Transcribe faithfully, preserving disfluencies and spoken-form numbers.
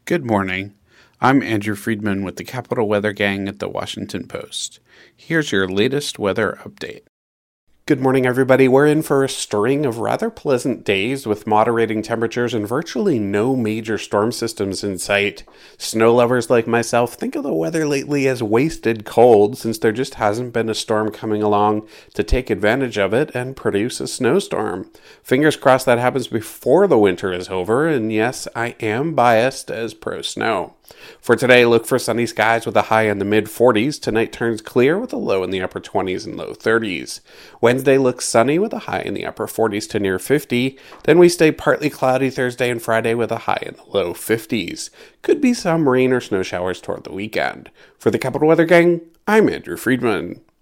Good morning. I'm Andrew Friedman with the Capital Weather Gang at the Washington Post. Here's your latest weather update. Good morning, everybody. We're in for a string of rather pleasant days with moderating temperatures and virtually no major storm systems in sight. Snow lovers like myself think of the weather lately as wasted cold since there just hasn't been a storm coming along to take advantage of it and produce a snowstorm. Fingers crossed that happens before the winter is over, and yes, I am biased as pro-snow. For today, look for sunny skies with a high in the mid forties. Tonight turns clear with a low in the upper twenties and low thirties. Wednesday looks sunny with a high in the upper forties to near fifty. Then we stay partly cloudy Thursday and Friday with a high in the low fifties. Could be some rain or snow showers toward the weekend. For the Capital Weather Gang, I'm Andrew Friedman.